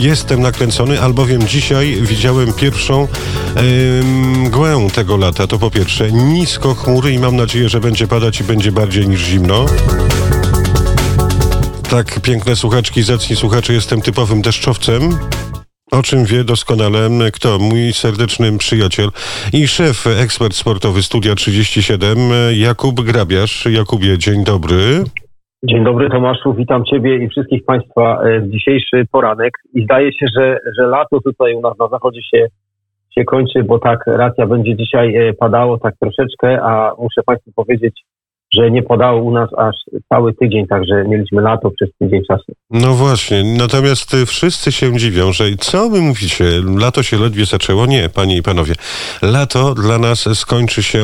Jestem nakręcony, albowiem dzisiaj widziałem pierwszą mgłę tego lata. To po pierwsze, nisko chmury i mam nadzieję, że będzie padać i będzie bardziej niż zimno. Tak, piękne słuchaczki, zacni słuchacze, jestem typowym deszczowcem. O czym wie doskonale kto? Mój serdeczny przyjaciel i szef, ekspert sportowy Studia 37, Jakub Grabiarz. Jakubie, dzień dobry. Dzień dobry, Tomaszu, witam Ciebie i wszystkich Państwa w dzisiejszy poranek. I zdaje się, że lato tutaj u nas na zachodzie się kończy, bo tak racja będzie dzisiaj padało tak troszeczkę, a muszę Państwu powiedzieć, że nie padało u nas aż cały tydzień, także mieliśmy lato przez tydzień czasu. No właśnie, natomiast wszyscy się dziwią, że co wy mówicie, lato się ledwie zaczęło? Nie, panie i panowie. Lato dla nas skończy się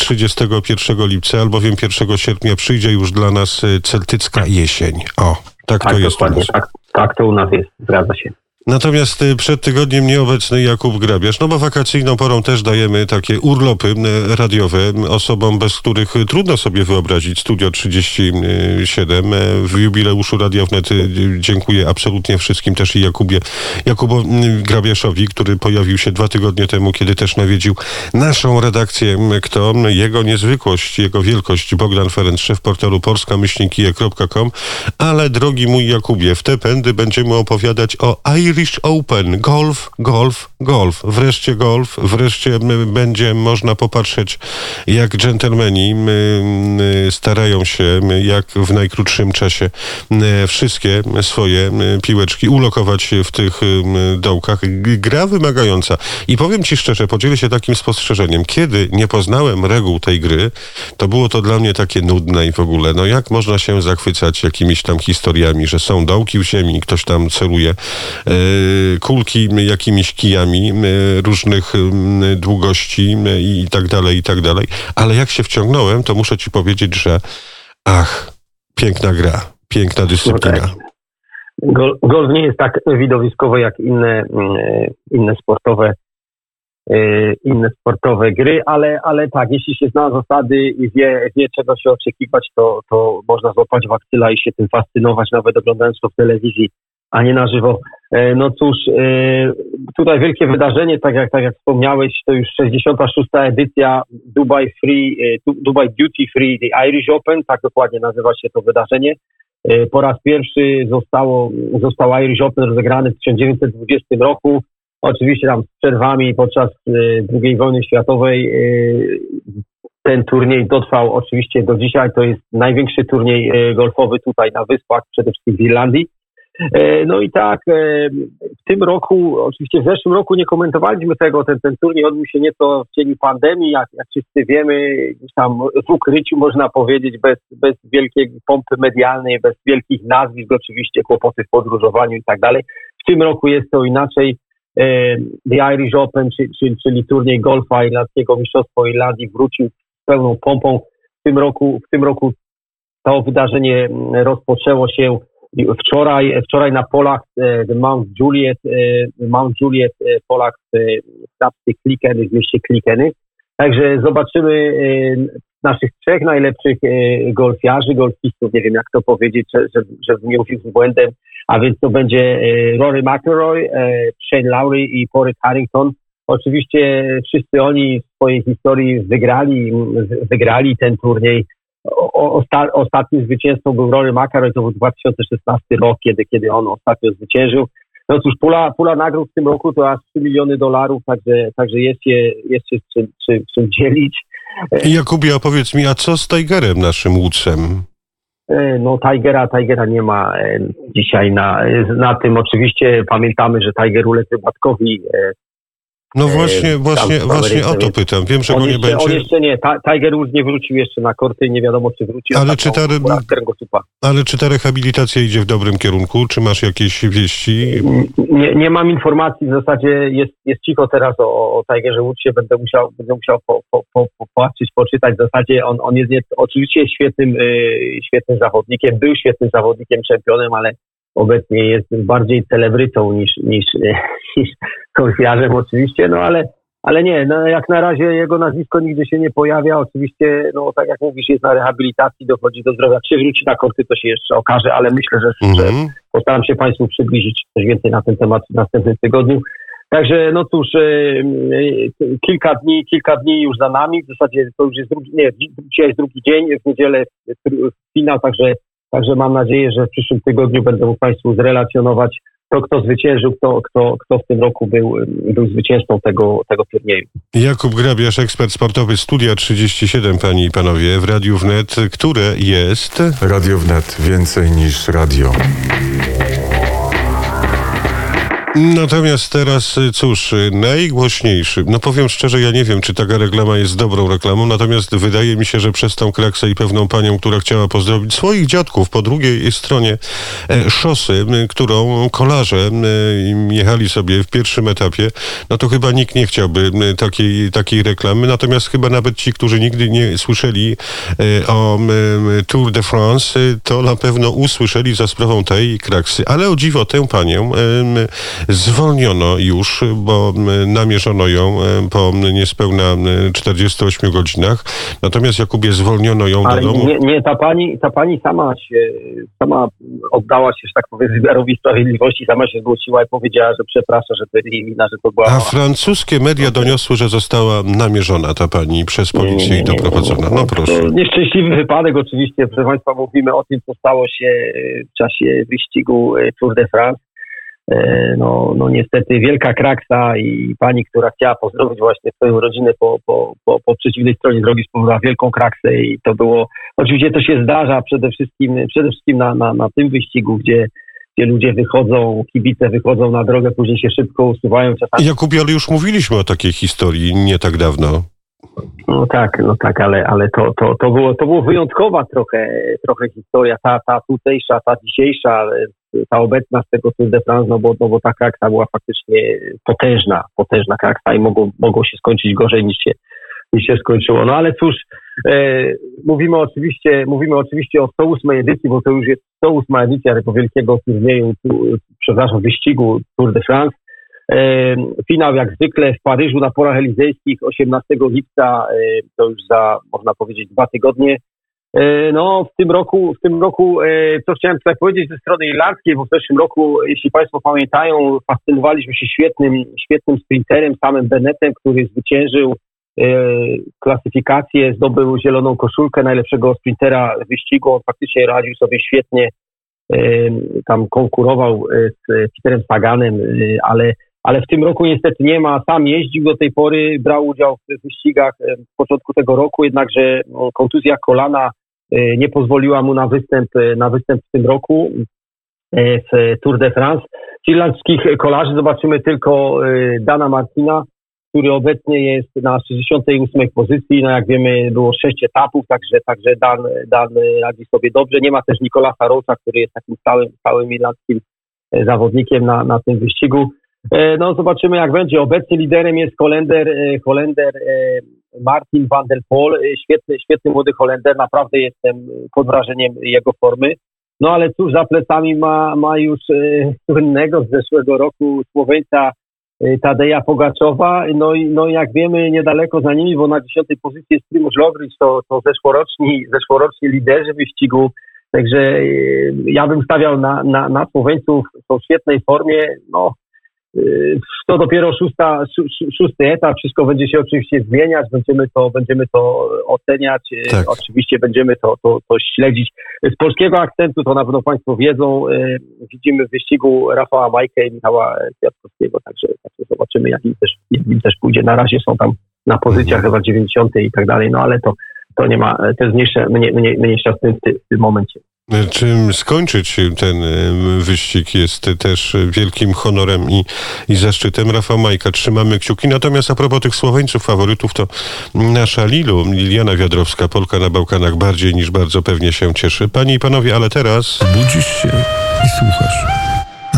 31 lipca, albowiem 1 sierpnia przyjdzie już dla nas celtycka jesień. O, tak to jest u nas. Tak to u nas jest, zgadza się. Natomiast przed tygodniem nieobecny Jakub Grabiarz, no bo wakacyjną porą też dajemy takie urlopy radiowe osobom, bez których trudno sobie wyobrazić Studio 37. W jubileuszu Radia Wnet dziękuję absolutnie wszystkim, też i Jakubowi Grabiaszowi, który pojawił się 2 tygodnie temu, kiedy też nawiedził naszą redakcję. Kto? Jego niezwykłość, jego wielkość, Bogdan Ferenc, szef portalu polska-kije.com. Ale drogi mój Jakubie, w te pędy będziemy opowiadać o Irish Open. Golf. Wreszcie golf. Wreszcie będzie można popatrzeć, jak dżentelmeni starają się, jak w najkrótszym czasie wszystkie swoje piłeczki ulokować w tych dołkach. Gra wymagająca. I powiem Ci szczerze, podzielę się takim spostrzeżeniem. Kiedy nie poznałem reguł tej gry, to było to dla mnie takie nudne i w ogóle. No jak można się zachwycać jakimiś tam historiami, że są dołki w ziemi, ktoś tam celuje kulki jakimiś kijami różnych długości i tak dalej. Ale jak się wciągnąłem, to muszę Ci powiedzieć, że piękna gra, piękna dyscyplina. Golf nie jest tak widowiskowy jak inne sportowe gry, ale tak, jeśli się zna zasady i wie czego się oczekiwać, to można złapać wakcyla i się tym fascynować, nawet oglądając to w telewizji, a nie na żywo. No cóż, tutaj wielkie wydarzenie, tak jak wspomniałeś, to już 66. edycja Dubai Duty Free The Irish Open, tak dokładnie nazywa się to wydarzenie. Po raz pierwszy został Irish Open rozegrany w 1920 roku. Oczywiście tam z przerwami podczas II wojny światowej. Ten turniej dotrwał oczywiście do dzisiaj. To jest największy turniej golfowy tutaj na Wyspach, przede wszystkim w Irlandii. No i tak, w tym roku, oczywiście w zeszłym roku nie komentowaliśmy tego, ten turniej odbył się nieco w cieniu pandemii, jak wszyscy wiemy, tam w ukryciu można powiedzieć, bez wielkiej pompy medialnej, bez wielkich nazwisk, oczywiście kłopoty w podróżowaniu i tak dalej. W tym roku jest to inaczej. The Irish Open, czyli turniej golfa irlandzkiego, Mistrzostwo Irlandii wrócił z pełną pompą. W tym roku to wydarzenie rozpoczęło się wczoraj na polach Mount Juliet polach w hrabstwie Kilkenny, w mieście Kilkenny. Także zobaczymy naszych 3 najlepszych golfistów, nie wiem jak to powiedzieć, żeby nie usiąść z błędem, a więc to będzie Rory McIlroy, Shane Lowry i Padraig Harrington. Oczywiście wszyscy oni w swojej historii wygrali ten turniej. Ostatnim zwycięzcą był Rory McIlroy, to był 2016 rok, kiedy on ostatnio zwyciężył. No cóż, pula nagród w tym roku to aż $3 miliony, także jest się czym dzielić. Jakubie, opowiedz mi, a co z Tigerem, naszym łódcem? No Tigera nie ma dzisiaj na tym. Oczywiście pamiętamy, że Tiger uległ wypadkowi. No właśnie o to pytam. Wiem, że go nie będzie. On jeszcze nie. Tiger Woods nie wrócił jeszcze na korty i nie wiadomo, czy wróci. Ale czy ta rehabilitacja idzie w dobrym kierunku? Czy masz jakieś wieści? Nie mam informacji. W zasadzie jest cicho teraz o Tigerze Woodsie. Będę musiał popatrzeć, poczytać. W zasadzie on jest oczywiście świetnym zawodnikiem. Był świetnym zawodnikiem, czempionem, ale obecnie jest bardziej celebrytą niż golfiarzem oczywiście, no ale ale nie, no, jak na razie jego nazwisko nigdzie się nie pojawia. Oczywiście, no tak jak mówisz, jest na rehabilitacji, dochodzi do zdrowia. Jak się wróci na korty, to się jeszcze okaże, ale myślę, że postaram się Państwu przybliżyć coś więcej na ten temat w następnym tygodniu. Także no cóż, kilka dni już za nami, w zasadzie to już jest dzisiaj jest drugi dzień, w niedzielę finał, także mam nadzieję, że w przyszłym tygodniu będę mógł Państwu zrelacjonować to, kto zwyciężył, kto w tym roku był zwycięzcą tego turnieju. Jakub Grabiarz, ekspert sportowy, Studia 37, panie i panowie, w Radiu Wnet, które jest... Radio Wnet, więcej niż radio. Natomiast teraz, cóż, najgłośniejszy, no powiem szczerze, ja nie wiem, czy taka reklama jest dobrą reklamą, natomiast wydaje mi się, że przez tą kraksę i pewną panią, która chciała pozdrowić swoich dziadków po drugiej stronie szosy, którą kolarze jechali sobie w pierwszym etapie, no to chyba nikt nie chciałby takiej reklamy, natomiast chyba nawet ci, którzy nigdy nie słyszeli o Tour de France, to na pewno usłyszeli za sprawą tej kraksy, ale o dziwo tę panią zwolniono już, bo namierzono ją po niespełna 48 godzinach. Natomiast, Jakubie, zwolniono ją do domu. Nie, ta pani sama oddała się, że tak powiem, wymiarowi sprawiedliwości, sama się zgłosiła i powiedziała, że przeprasza, że to jej wina, że to była... A francuskie media doniosły, że została namierzona ta pani przez policję i doprowadzona. No proszę. To nieszczęśliwy wypadek oczywiście. Proszę Państwa, mówimy o tym, co stało się w czasie wyścigu Tour de France. No niestety wielka kraksa i pani, która chciała pozdrowić właśnie swoją rodzinę po przeciwnej stronie drogi, spowodowała wielką kraksę i to było, oczywiście to się zdarza przede wszystkim na tym wyścigu, gdzie ludzie wychodzą, kibice wychodzą na drogę, później się szybko usuwają. Czasami... Jakubie, ale już mówiliśmy o takiej historii nie tak dawno. No tak, ale to było wyjątkowa trochę historia, ta tutejsza, ta dzisiejsza, ta obecna z tego Tour de France, no bo ta kraksa była faktycznie potężna kraksa i mogło się skończyć gorzej niż się skończyło. No ale cóż, mówimy oczywiście o 108 edycji, bo to już jest 108 edycja tego wielkiego turnieju, wyścigu Tour de France. Finał jak zwykle w Paryżu na Porach Elizejskich 18 lipca, to już za, można powiedzieć, 2 tygodnie. No w tym roku, co chciałem tutaj powiedzieć ze strony irlandzkiej, bo w zeszłym roku, jeśli Państwo pamiętają, fascynowaliśmy się świetnym sprinterem, samym Bennettem, który zwyciężył klasyfikację, zdobył zieloną koszulkę najlepszego sprintera wyścigu. On faktycznie radził sobie świetnie, tam konkurował z Peterem Saganem, ale w tym roku niestety nie ma. Sam jeździł do tej pory, brał udział w wyścigach w początku tego roku, jednakże kontuzja kolana nie pozwoliła mu na występ w tym roku w Tour de France. Z irlandzkich kolarzy zobaczymy tylko Dana Martina, który obecnie jest na 68 pozycji. No jak wiemy, było 6 etapów, także Dan radzi sobie dobrze. Nie ma też Nicolasa Rocha, który jest takim stałym irlandzkim zawodnikiem na tym wyścigu. No zobaczymy jak będzie. Obecnie liderem jest Holender Martin van der Poel. Świetny młody Holender. Naprawdę jestem pod wrażeniem jego formy. No ale cóż, za plecami ma już słynnego z zeszłego roku Słoweńca Tadeja Pogaczowa. No i jak wiemy, niedaleko za nimi, bo na 10 pozycji jest Primož Roglič, to zeszłoroczni liderzy wyścigu. Także ja bym stawiał na Słoweńców, są w świetnej formie. No, to dopiero szósty etap, wszystko będzie się oczywiście zmieniać, będziemy to oceniać, tak. Oczywiście będziemy to śledzić. Z polskiego akcentu to na pewno Państwo wiedzą, widzimy w wyścigu Rafała Majkę i Michała Kwiatkowskiego, także zobaczymy jak im też pójdzie. Na razie są tam na pozycjach chyba 90 i tak dalej, no ale to nie ma, to jest mniejsza w tym momencie. Czym skończyć ten wyścig jest też wielkim honorem i zaszczytem. Rafał Majka, trzymamy kciuki. Natomiast a propos tych Słoweńców, faworytów, to nasza Liliana Wiadrowska, Polka na Bałkanach, bardziej niż bardzo pewnie się cieszy. Panie i panowie, ale teraz... Budzisz się i słuchasz.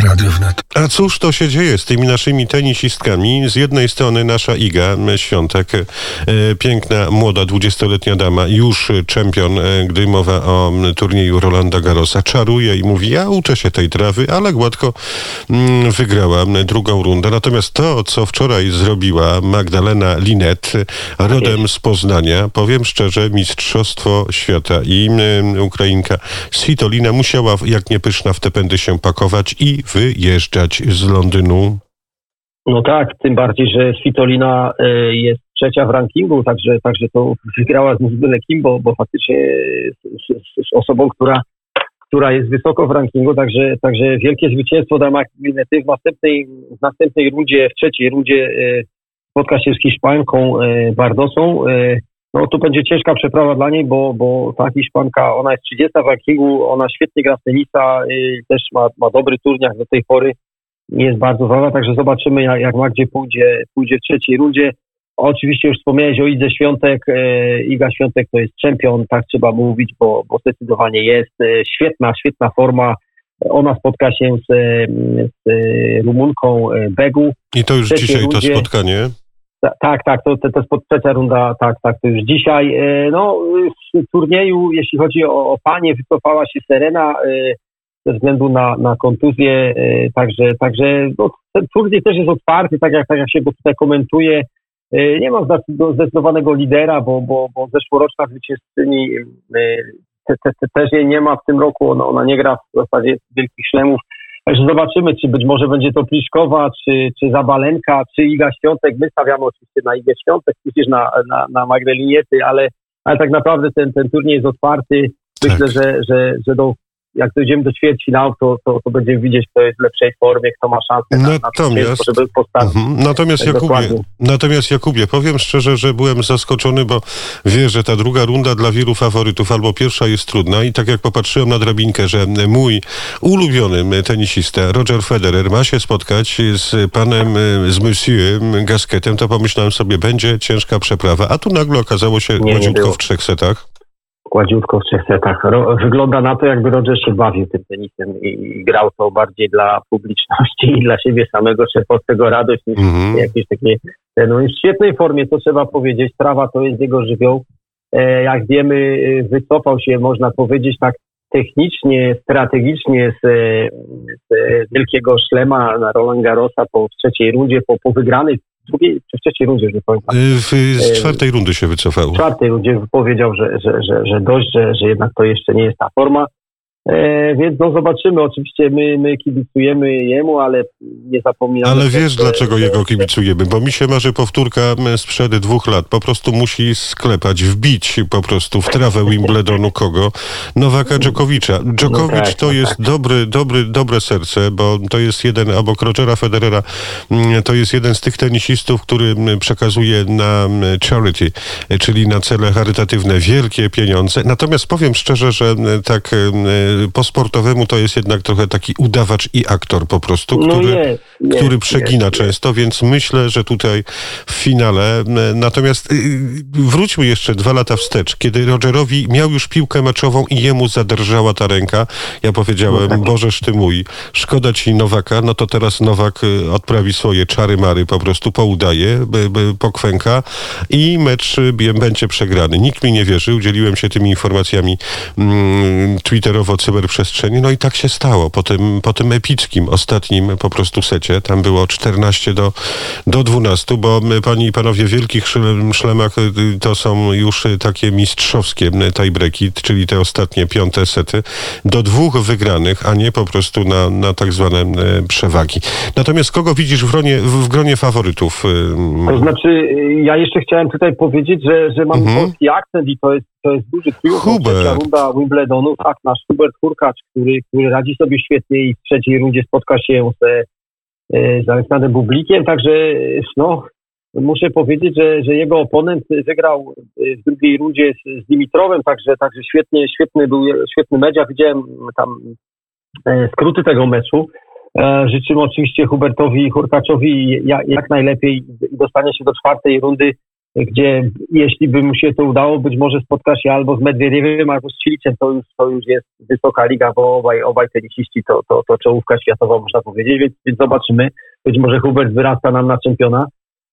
Radio Wnet. A cóż to się dzieje z tymi naszymi tenisistkami? Z jednej strony nasza Iga Świątek, piękna, młoda, 20-letnia dama, już czempion, gdy mowa o turnieju Rolanda Garrosa, czaruje i mówi, ja uczę się tej trawy, ale gładko wygrała drugą rundę. Natomiast to, co wczoraj zrobiła Magdalena Linette, rodem z Poznania, powiem szczerze, mistrzostwo świata i Ukrainka Svitolina musiała, jak nie pyszna w te pędy, się pakować i wyjeżdżać z Londynu. No tak, tym bardziej, że Svitolina jest trzecia w rankingu, także to wygrała z byle kim, bo faktycznie z osobą, która jest wysoko w rankingu, także wielkie zwycięstwo dla Magdaleny w następnej rundzie, w trzeciej rundzie spotka się z Hiszpanką Bardosą. No to będzie ciężka przeprawa dla niej, bo ta Hiszpanka, ona jest 30 w rankingu, ona świetnie gra w tenisa, też ma dobry turniej do tej pory, jest bardzo ważna, także zobaczymy jak Magdzie pójdzie w trzeciej rundzie. Oczywiście już wspomniałeś o Idze Świątek, Iga Świątek to jest czempion, tak trzeba mówić, bo zdecydowanie jest świetna forma. Ona spotka się z Rumunką Begu. I to już dzisiaj rundzie, to spotkanie? Tak, to trzecia runda, tak, to już dzisiaj. No, z turnieju, jeśli chodzi o panie, wycofała się Serena ze względu na kontuzję, także no, ten turniej też jest otwarty, tak jak się go tutaj komentuje. Nie ma zdecydowanego lidera, bo zeszłoroczna zwycięzczyni też jej nie ma w tym roku, ona nie gra w zasadzie wielkich szlemów. Także zobaczymy, czy być może będzie to Pliszkowa, czy Zabalenka, czy Iga Świątek. My stawiamy oczywiście na Igę Świątek, przecież na Magdę Liniety, ale tak naprawdę ten turniej jest otwarty. Myślę, że jak dojdziemy do ćwierćfinału, to będziemy widzieć, kto jest w lepszej formie, kto ma szansę na to, żeby postawić. Natomiast Jakubie, powiem szczerze, że byłem zaskoczony, bo wiesz, że ta druga runda dla wielu faworytów, albo pierwsza jest trudna i tak jak popatrzyłem na drabinkę, że mój ulubiony tenisista Roger Federer ma się spotkać z Monsieur Gasquetem, to pomyślałem sobie, będzie ciężka przeprawa, a tu nagle okazało się gładziutko w 3 setach. Gładziutko w 3 setach. Wygląda na to, jakby Roger się bawił tym tenisem i grał to bardziej dla publiczności i dla siebie samego, czerpał z tego radość niż jakieś takie... No jest w świetnej formie, to trzeba powiedzieć. Trawa to jest jego żywioł. Jak wiemy, wycofał się, można powiedzieć, tak technicznie, strategicznie z wielkiego szlema na Roland Garrosa w trzeciej rundzie, po wygranej drugiej czy w trzeciej rundzie, już nie pamiętam. Z czwartej rundy się wycofał. W czwartej rundzie powiedział, że dość, że jednak to jeszcze nie jest ta forma. Więc no zobaczymy. Oczywiście my kibicujemy jemu, ale nie zapominamy. Ale wiesz, dlaczego jego kibicujemy? Bo mi się marzy powtórka sprzed 2 lat. Po prostu musi sklepać, wbić po prostu w trawę Wimbledonu kogo? Nowaka Dżokowicza. Dżokowicz to jest dobre serce, bo to jest jeden, obok Rogera Federera, to jest jeden z tych tenisistów, który przekazuje na charity, czyli na cele charytatywne, wielkie pieniądze. Natomiast powiem szczerze, że tak po sportowemu to jest jednak trochę taki udawacz i aktor po prostu, który przegina często, więc myślę, że tutaj w finale. Natomiast wróćmy jeszcze 2 lata wstecz, kiedy Rogerowi miał już piłkę meczową i jemu zadrżała ta ręka. Ja powiedziałem, Bożeż ty mój, szkoda ci Nowaka, no to teraz Nowak odprawi swoje czary-mary, po prostu poudaje, pokwęka i mecz będzie przegrany. Nikt mi nie wierzył, dzieliłem się tymi informacjami twitterowo, cyberprzestrzeni, no i tak się stało. Po tym epickim, ostatnim po prostu secie, tam było 14 do 12, bo panie i panowie, w wielkich szlemach to są już takie mistrzowskie tiebreaki, czyli te ostatnie 5 sety, do 2 wygranych, a nie po prostu na tak zwane przewagi. Natomiast kogo widzisz w gronie faworytów? To znaczy, ja jeszcze chciałem tutaj powiedzieć, że mam polski akcent i to jest duży triumf. Trzecia runda Wimbledonu. Tak, nasz Hubert Hurkacz, który radzi sobie świetnie i w trzeciej rundzie spotka się z Aleksandrem Bublikiem. Także no, muszę powiedzieć, że jego oponent wygrał w drugiej rundzie z Dimitrowem, także świetny mecz. Ja widziałem tam skróty tego meczu. Życzymy oczywiście Hubertowi Hurkaczowi jak najlepiej i dostanie się do 4. rundy. gdzie jeśli by mu się to udało, być może spotka się albo z Medwiediewem, albo z Cilicem, to już jest wysoka liga, bo obaj tenisiści to czołówka światowa, można powiedzieć, więc zobaczymy. Być może Hubert wyrasta nam na czempiona.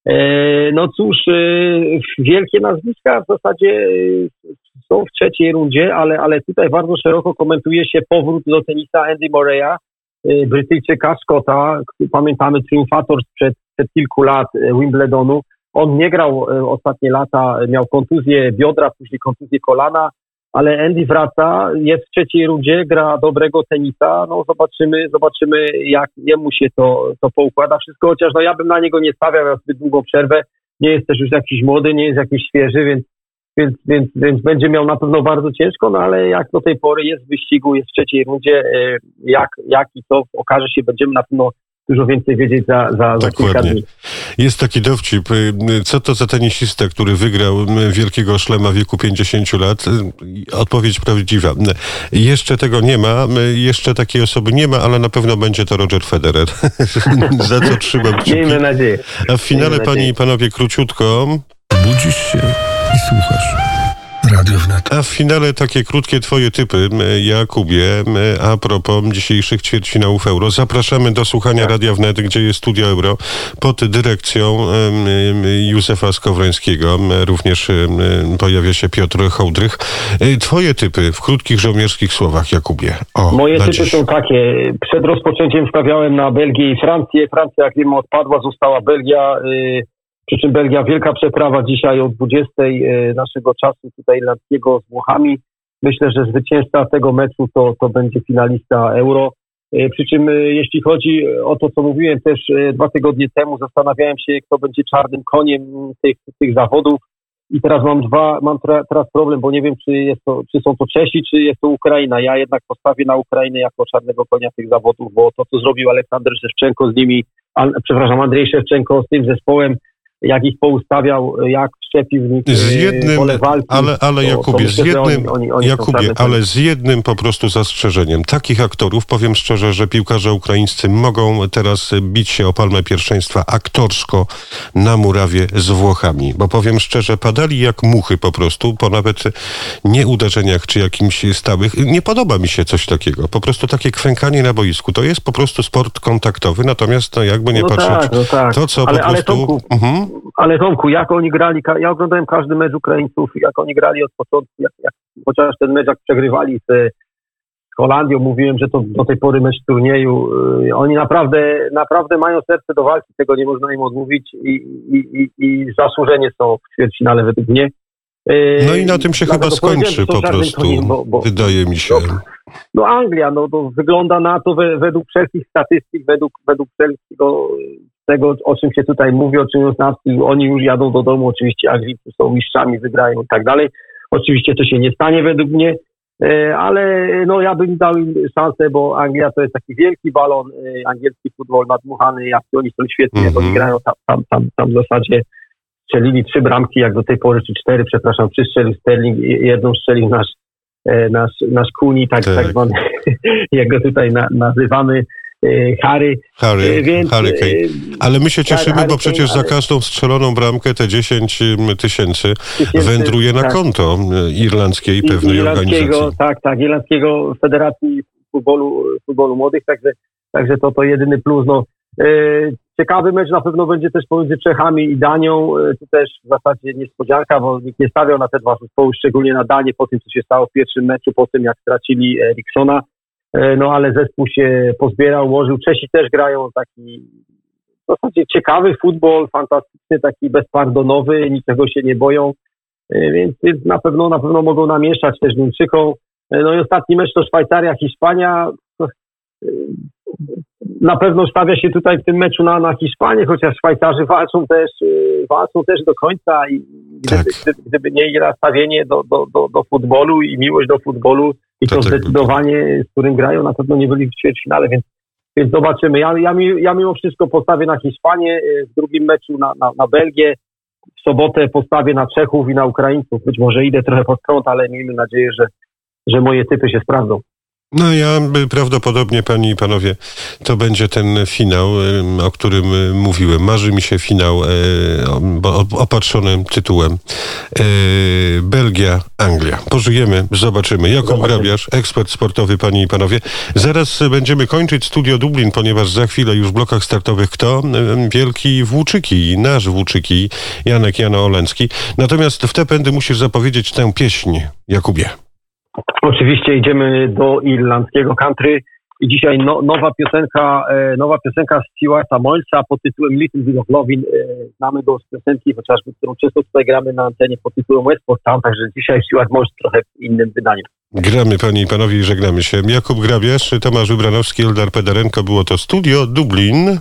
No cóż, wielkie nazwiska w zasadzie są w trzeciej rundzie, ale tutaj bardzo szeroko komentuje się powrót do tenisa Andy Murraya, Brytyjczyka, Scotta, pamiętamy triumfator sprzed kilku lat Wimbledonu. On nie grał ostatnie lata, miał kontuzję biodra, później kontuzję kolana, ale Andy wraca, jest w trzeciej rundzie, gra dobrego tenisa, no zobaczymy jak jemu się to poukłada wszystko, chociaż no ja bym na niego nie stawiał, miał zbyt długą przerwę, nie jest też już jakiś młody, nie jest jakiś świeży, więc będzie miał na pewno bardzo ciężko, no ale jak do tej pory jest w wyścigu, jest w trzeciej rundzie, jak i to okaże się, będziemy na pewno dużo więcej wiedzieć za kilka dni. Jest taki dowcip, co to za tenisista, który wygrał wielkiego szlema w wieku 50 lat? Odpowiedź prawdziwa. Jeszcze tego nie ma, jeszcze takiej osoby nie ma, ale na pewno będzie to Roger Federer. Za co trzymam kciuki. Miejmy nadzieję. A w finale, panie i panowie, króciutko. Budzisz się i słuchasz. Radio Wnet. A w finale takie krótkie twoje typy, Jakubie, a propos dzisiejszych ćwierćfinałów Euro. Zapraszamy do słuchania Radia Wnet, gdzie jest Studio Euro pod dyrekcją Józefa Skowrońskiego. Również pojawia się Piotr Hołdrych. Twoje typy w krótkich żołnierskich słowach, Jakubie. Moje typy są takie. Przed rozpoczęciem stawiałem na Belgię i Francję. Francja, jak wiemy, odpadła, została Belgia. Przy czym Belgia, wielka przeprawa dzisiaj o 20 naszego czasu tutaj irlandzkiego z Włochami. Myślę, że zwycięzca tego meczu to będzie finalista Euro. Przy czym jeśli chodzi o to, co mówiłem też 2 tygodnie temu, zastanawiałem się, kto będzie czarnym koniem tych zawodów. I teraz mam teraz problem, bo nie wiem, czy są to Czesi, czy jest to Ukraina. Ja jednak postawię na Ukrainę jako czarnego konia tych zawodów, bo to, co zrobił Aleksander Szewczenko z nimi, Andrzej Szewczenko z tym zespołem, jak ich poustawiał, jak szczepił w nich pole walki. Ale Jakubie, z jednym po prostu zastrzeżeniem. Takich aktorów, powiem szczerze, że piłkarze ukraińscy mogą teraz bić się o palmę pierwszeństwa aktorsko na murawie z Włochami. Bo powiem szczerze, padali jak muchy po prostu, po nawet nie uderzeniach czy jakimś stałych. Nie podoba mi się coś takiego. Po prostu takie kwękanie na boisku. To jest po prostu sport kontaktowy, natomiast jakby nie patrzeć, to co po prostu... Ale Tomku, jak oni grali, ja oglądałem każdy mecz Ukraińców, jak oni grali od początku, chociaż ten mecz jak przegrywali z Holandią, mówiłem, że to do tej pory mecz turnieju, oni naprawdę mają serce do walki, tego nie można im odmówić i zasłużenie są w ćwierćfinale według mnie. No i na tym się chyba skończy po prostu, wydaje mi się. No Anglia, to wygląda na to według wszelkich statystyk, według tego, o czym się tutaj mówi, o czym już oni już jadą do domu, oczywiście Anglicy są mistrzami, wygrają i tak dalej. Oczywiście to się nie stanie według mnie, ale ja bym dał im szansę, bo Anglia to jest taki wielki balon, angielski futbol nadmuchany, jak oni są świetni, jak oni grają tam w zasadzie strzelili 3 bramki, jak do tej pory, czy 4, przepraszam, 3 strzelił Sterling, jedną strzelił nasz Kuni, tak zwany, jak go tutaj nazywamy, Harry Kane. Ale my się cieszymy, bo przecież za każdą strzeloną bramkę te 10 tysięcy wędruje na konto irlandzkiej pewnej organizacji. Tak, Irlandzkiego Federacji Futbolu Młodych, także to jedyny plus. Ciekawy mecz na pewno będzie też pomiędzy Czechami i Danią. Tu też w zasadzie niespodzianka, bo nikt nie stawiał na te dwa zespoły, szczególnie na Danię po tym, co się stało w pierwszym meczu, po tym jak stracili Erikssona. Ale zespół się pozbierał, ułożył. Czesi też grają taki w zasadzie ciekawy futbol, fantastyczny, taki bezpardonowy, niczego się nie boją, więc na pewno mogą namieszać też Niemczykom. No i ostatni mecz to Szwajcaria, Hiszpania. Na pewno stawia się tutaj w tym meczu na Hiszpanię, chociaż Szwajcarzy walczą też do końca i gdyby nie ich nastawienie do futbolu i miłość do futbolu i to zdecydowanie, z którym grają, na pewno nie byli w ćwierćfinale, więc zobaczymy. Ja mimo wszystko postawię na Hiszpanię, w drugim meczu na Belgię, w sobotę postawię na Czechów i na Ukraińców. Być może idę trochę pod prąd, ale miejmy nadzieję, że moje typy się sprawdzą. No ja prawdopodobnie, panie i panowie, to będzie ten finał, o którym mówiłem. Marzy mi się finał opatrzony tytułem Belgia-Anglia. Pożyjemy, zobaczymy. Jakub Grabiarz, ekspert sportowy, panie i panowie. Zaraz będziemy kończyć Studio Dublin, ponieważ za chwilę już w blokach startowych kto? Wielki Włóczyki, nasz Włóczyki, Janek Jano Oleński. Natomiast w te pędy musisz zapowiedzieć tę pieśń, Jakubie. Oczywiście idziemy do irlandzkiego country i dzisiaj nowa piosenka Stewarta Millsa pod tytułem Little Bit of Lovin'. Znamy go z piosenki, chociażby, którą często tutaj gramy na antenie pod tytułem Westport Town, także dzisiaj Stewart Mills trochę w innym wydaniu. Gramy, panie i panowie, i żegnamy się. Jakub Grabiarz, Tomasz Wybranowski, Eldar Pedarenko, było to Studio Dublin.